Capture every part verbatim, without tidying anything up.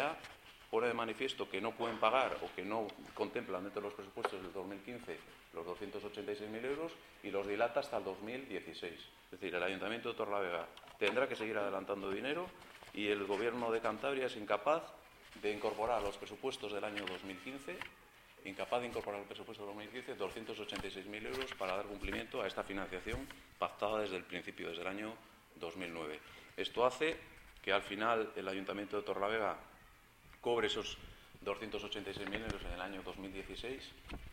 Torrelavega pone de manifiesto que no pueden pagar o que no contemplan dentro de los presupuestos del dos mil quince los doscientos ochenta y seis mil euros y los dilata hasta el dos mil dieciséis. Es decir, el Ayuntamiento de Torrelavega tendrá que seguir adelantando dinero y el Gobierno de Cantabria es incapaz de incorporar a los presupuestos del año dos mil quince, incapaz de incorporar al presupuesto del dos mil quince doscientos ochenta y seis mil euros para dar cumplimiento a esta financiación pactada desde el principio, desde el año dos mil nueve. Esto hace que al final el Ayuntamiento de Torrelavega cobre esos doscientos ochenta y seis mil euros en el año dos mil dieciséis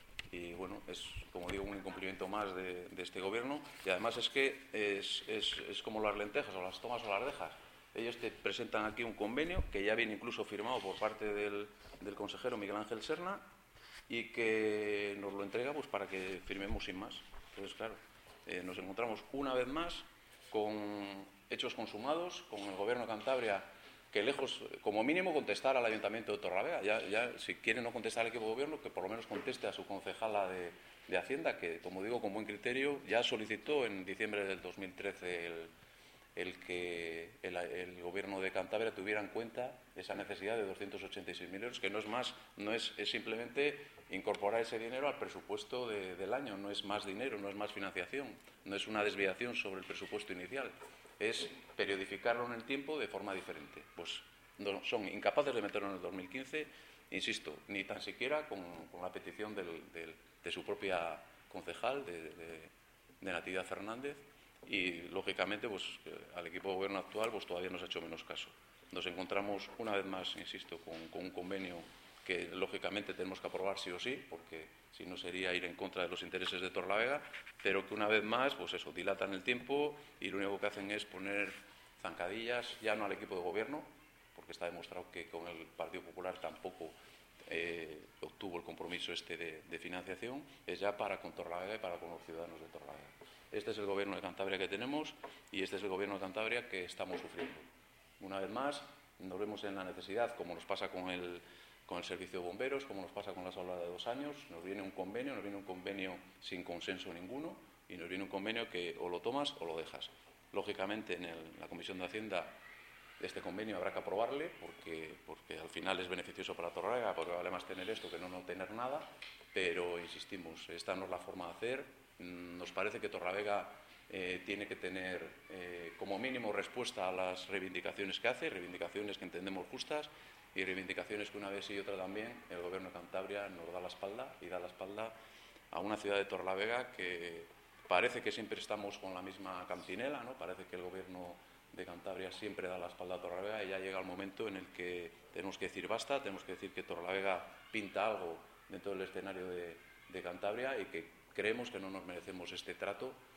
y, bueno, es, como digo, un incumplimiento más de, de este Gobierno y, además, es que es, es, es como las lentejas, o las tomas o las dejas. Ellos te presentan aquí un convenio que ya viene incluso firmado por parte del, del consejero Miguel Ángel Serna y que nos lo entrega pues para que firmemos sin más. Entonces, claro, eh, nos encontramos una vez más con hechos consumados, con el Gobierno de Cantabria que, lejos, como mínimo, contestar al Ayuntamiento de Torrelavega. Ya, ya, si quiere no contestar al equipo de Gobierno, que por lo menos conteste a su concejala de, de Hacienda, que, como digo, con buen criterio, ya solicitó en diciembre del dos mil trece el, el que el, el Gobierno de Cantabria tuviera en cuenta esa necesidad de doscientos ochenta y seis mil euros, que no es más, no es, es simplemente incorporar ese dinero al presupuesto de, del año, no es más dinero, no es más financiación, no es una desviación sobre el presupuesto inicial, es periodificarlo en el tiempo de forma diferente. Pues no, son incapaces de meterlo en el dos mil quince, insisto, ni tan siquiera con, con la petición del, del, de su propia concejal, de, de, de Natividad Fernández, y, lógicamente, pues al equipo de Gobierno actual pues todavía nos ha hecho menos caso. Nos encontramos una vez más, insisto, con, con un convenio que, lógicamente, tenemos que aprobar sí o sí, porque si no sería ir en contra de los intereses de Torrelavega, pero que una vez más, pues eso, dilatan el tiempo y lo único que hacen es poner zancadillas, ya no al equipo de Gobierno, porque está demostrado que con el Partido Popular tampoco eh, obtuvo el compromiso este de, de financiación, es ya para con Torrelavega y para con los ciudadanos de Torrelavega. Este es el Gobierno de Cantabria que tenemos y este es el Gobierno de Cantabria que estamos sufriendo. Una vez más, nos vemos en la necesidad, como nos pasa con el, con el servicio de bomberos, como nos pasa con la salva de dos años, nos viene un convenio, nos viene un convenio sin consenso ninguno y nos viene un convenio que o lo tomas o lo dejas. Lógicamente, en el, la Comisión de Hacienda este convenio habrá que aprobarle porque, porque al final es beneficioso para Torrelavega, porque vale más tener esto que no, no tener nada, pero insistimos, esta no es la forma de hacer. Nos parece que Torrelavega eh, tiene que tener eh, como mínimo respuesta a las reivindicaciones que hace, reivindicaciones que entendemos justas y reivindicaciones que una vez y otra también el Gobierno de Cantabria nos da la espalda y da la espalda a una ciudad de Torrelavega que parece que siempre estamos con la misma cantinela, ¿no? Parece que el Gobierno de Cantabria siempre da la espalda a Torrelavega y ya llega el momento en el que tenemos que decir basta, tenemos que decir que Torrelavega pinta algo dentro del escenario de, de Cantabria y que creemos que no nos merecemos este trato